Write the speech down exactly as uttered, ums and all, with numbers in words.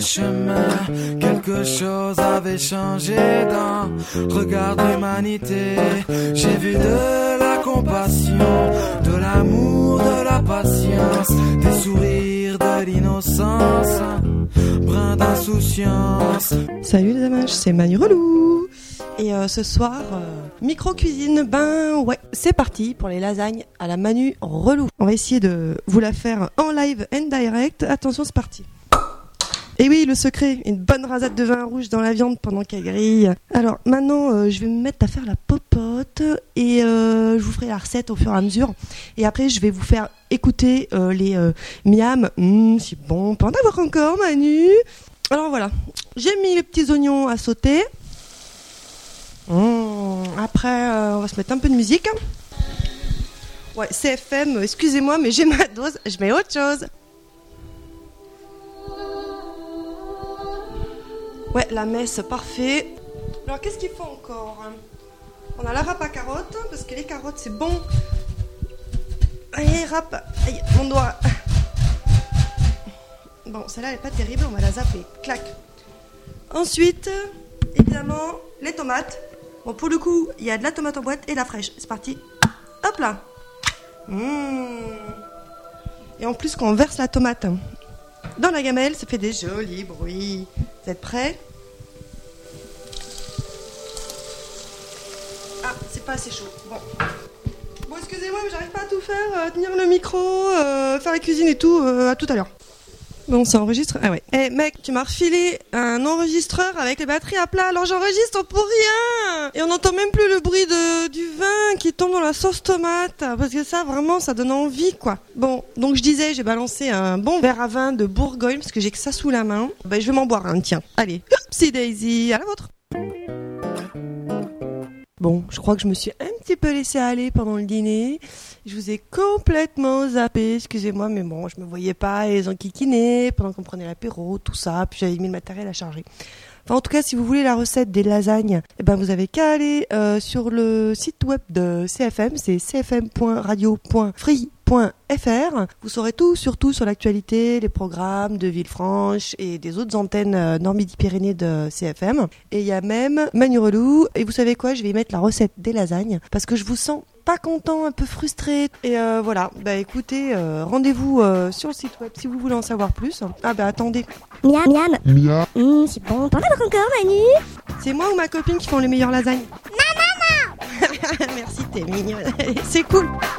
chemin, quelque chose avait changé dans regard de l'humanité. J'ai vu de la compassion, de l'amour, de la patience, des sourires, de l'innocence, brin d'insouciance. Salut les amages, c'est Manu Relou. Et euh, ce soir, euh, micro-cuisine, ben ouais, c'est parti pour les lasagnes à la Manu Relou. On va essayer de vous la faire en live and direct. Attention, c'est parti. Et oui, le secret, une bonne rasade de vin rouge dans la viande pendant qu'elle grille. Alors maintenant, euh, je vais me mettre à faire la popote et euh, je vous ferai la recette au fur et à mesure. Et après, je vais vous faire écouter euh, les euh, miams. Mmh, c'est bon, pas en avoir encore, Manu. Alors voilà, j'ai mis les petits oignons à sauter. Mmh, après, euh, on va se mettre un peu de musique. Ouais, C F M, excusez-moi, mais j'ai ma dose, je mets autre chose. Ouais, la messe, parfait. Alors, qu'est-ce qu'il faut encore ? On a la râpe à carottes, parce que les carottes, c'est bon. Allez, râpe. Aïe, mon doigt. Bon, celle-là, elle est pas terrible, on va la zapper. Clac. Ensuite, évidemment, les tomates. Bon, pour le coup, il y a de la tomate en boîte et la fraîche. C'est parti. Hop là. Mmh. Et en plus, quand on verse la tomate dans la gamelle, ça fait des jolis bruits. Vous êtes prêts ? Ah, c'est pas assez chaud. Bon. Bon, excusez-moi, mais j'arrive pas à tout faire. Euh, tenir le micro, euh, faire la cuisine et tout. Euh, à tout à l'heure. Bon, ça enregistre. Ah ouais. Eh hey, mec, tu m'as refilé un enregistreur avec les batteries à plat, alors j'enregistre pour rien. Et on n'entend même plus le bruit de, du vin qui tombe dans la sauce tomate. Parce que ça, vraiment, ça donne envie, quoi. Bon, donc je disais, j'ai balancé un bon verre à vin de Bourgogne, parce que j'ai que ça sous la main. Ben, je vais m'en boire un, tiens. Allez, c'est Daisy, à la vôtre. Bon, je crois que je me suis un petit peu laissée aller pendant le dîner. Je vous ai complètement zappé, excusez-moi, mais bon, je me voyais pas les enquiquiner pendant qu'on prenait l'apéro, tout ça, puis j'avais mis le matériel à charger. Enfin, en tout cas, si vous voulez la recette des lasagnes, eh ben, vous avez qu'à aller euh, sur le site web de C F M, c'est c f m point radio point free point f r. Vous saurez tout, surtout sur l'actualité, les programmes de Villefranche et des autres antennes euh, Nord-Midi-Pyrénées de C F M. Et il y a même Manu Relou. Et vous savez quoi, je vais y mettre la recette des lasagnes parce que je vous sens pas content, un peu frustré. Et euh, voilà, bah écoutez, euh, rendez-vous euh, sur le site web si vous voulez en savoir plus. Ah bah attendez. Miam, miam. Miam. Mmh, c'est bon. T'en as encore, Manu ? C'est moi ou ma copine qui font les meilleures lasagnes ? Non, non, non. Merci, t'es mignonne. C'est cool.